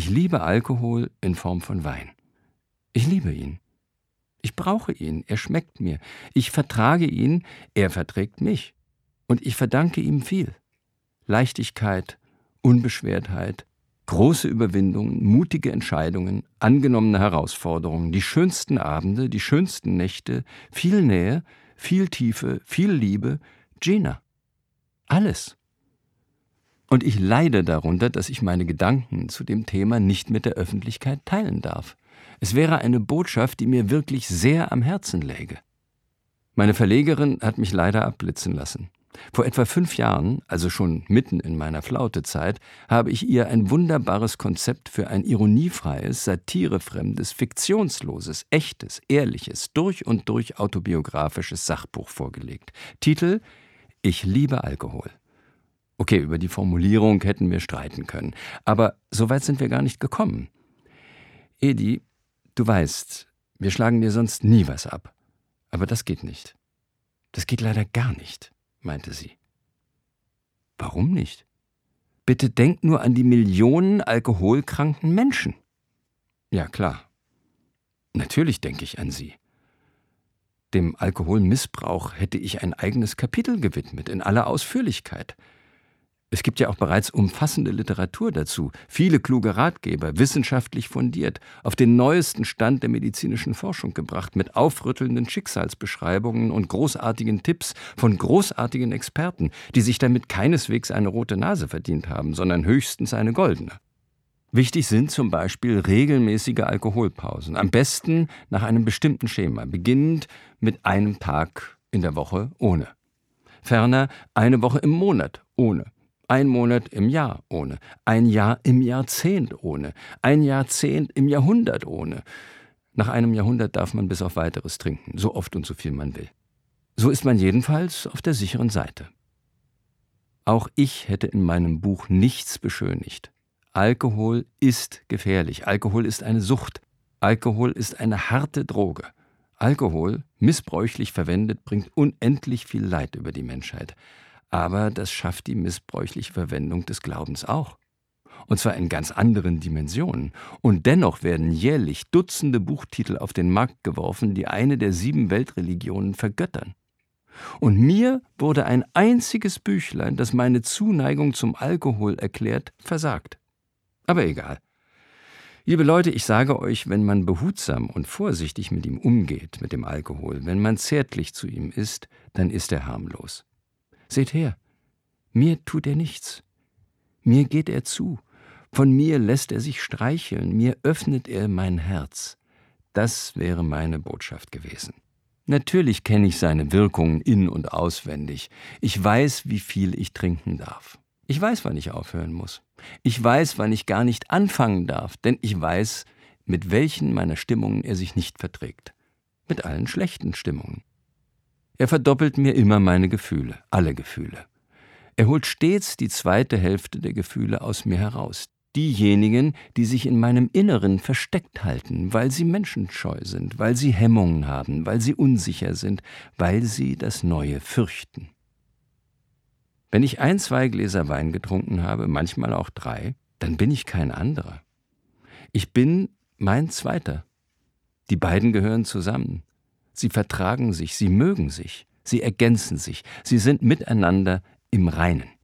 Ich liebe Alkohol in Form von Wein. Ich liebe ihn. Ich brauche ihn, er schmeckt mir. Ich vertrage ihn, er verträgt mich. Und ich verdanke ihm viel. Leichtigkeit, Unbeschwertheit, große Überwindungen, mutige Entscheidungen, angenommene Herausforderungen, die schönsten Abende, die schönsten Nächte, viel Nähe, viel Tiefe, viel Liebe, Gina. Alles. Und ich leide darunter, dass ich meine Gedanken zu dem Thema nicht mit der Öffentlichkeit teilen darf. Es wäre eine Botschaft, die mir wirklich sehr am Herzen läge. Meine Verlegerin hat mich leider abblitzen lassen. Vor etwa 5 Jahren, also schon mitten in meiner Flautezeit, habe ich ihr ein wunderbares Konzept für ein ironiefreies, satirefremdes, fiktionsloses, echtes, ehrliches, durch und durch autobiografisches Sachbuch vorgelegt. Titel: Ich liebe Alkohol. Okay, über die Formulierung hätten wir streiten können, aber so weit sind wir gar nicht gekommen. Edi, du weißt, wir schlagen dir sonst nie was ab. Aber das geht nicht. Das geht leider gar nicht, meinte sie. Warum nicht? Bitte denk nur an die Millionen alkoholkranken Menschen. Ja, klar. Natürlich denke ich an sie. Dem Alkoholmissbrauch hätte ich ein eigenes Kapitel gewidmet, in aller Ausführlichkeit. Es gibt ja auch bereits umfassende Literatur dazu, viele kluge Ratgeber, wissenschaftlich fundiert, auf den neuesten Stand der medizinischen Forschung gebracht, mit aufrüttelnden Schicksalsbeschreibungen und großartigen Tipps von großartigen Experten, die sich damit keineswegs eine rote Nase verdient haben, sondern höchstens eine goldene. Wichtig sind zum Beispiel regelmäßige Alkoholpausen, am besten nach einem bestimmten Schema, beginnend mit einem Tag in der Woche ohne. Ferner eine Woche im Monat ohne. 1 Monat im Jahr ohne, 1 Jahr im Jahrzehnt ohne, 1 Jahrzehnt im Jahrhundert ohne. Nach einem Jahrhundert darf man bis auf Weiteres trinken, so oft und so viel man will. So ist man jedenfalls auf der sicheren Seite. Auch ich hätte in meinem Buch nichts beschönigt. Alkohol ist gefährlich, Alkohol ist eine Sucht, Alkohol ist eine harte Droge. Alkohol, missbräuchlich verwendet, bringt unendlich viel Leid über die Menschheit. Aber das schafft die missbräuchliche Verwendung des Glaubens auch. Und zwar in ganz anderen Dimensionen. Und dennoch werden jährlich Dutzende Buchtitel auf den Markt geworfen, die eine der 7 Weltreligionen vergöttern. Und mir wurde ein einziges Büchlein, das meine Zuneigung zum Alkohol erklärt, versagt. Aber egal. Liebe Leute, ich sage euch, wenn man behutsam und vorsichtig mit ihm umgeht, mit dem Alkohol, wenn man zärtlich zu ihm ist, dann ist er harmlos. Seht her, mir tut er nichts. Mir geht er zu. Von mir lässt er sich streicheln. Mir öffnet er mein Herz. Das wäre meine Botschaft gewesen. Natürlich kenne ich seine Wirkungen in- und auswendig. Ich weiß, wie viel ich trinken darf. Ich weiß, wann ich aufhören muss. Ich weiß, wann ich gar nicht anfangen darf, denn ich weiß, mit welchen meiner Stimmungen er sich nicht verträgt. Mit allen schlechten Stimmungen. Er verdoppelt mir immer meine Gefühle, alle Gefühle. Er holt stets die zweite Hälfte der Gefühle aus mir heraus. Diejenigen, die sich in meinem Inneren versteckt halten, weil sie menschenscheu sind, weil sie Hemmungen haben, weil sie unsicher sind, weil sie das Neue fürchten. Wenn ich 1, 2 Gläser Wein getrunken habe, manchmal auch 3, dann bin ich kein anderer. Ich bin mein Zweiter. Die beiden gehören zusammen. Sie vertragen sich, sie mögen sich, sie ergänzen sich, sie sind miteinander im Reinen.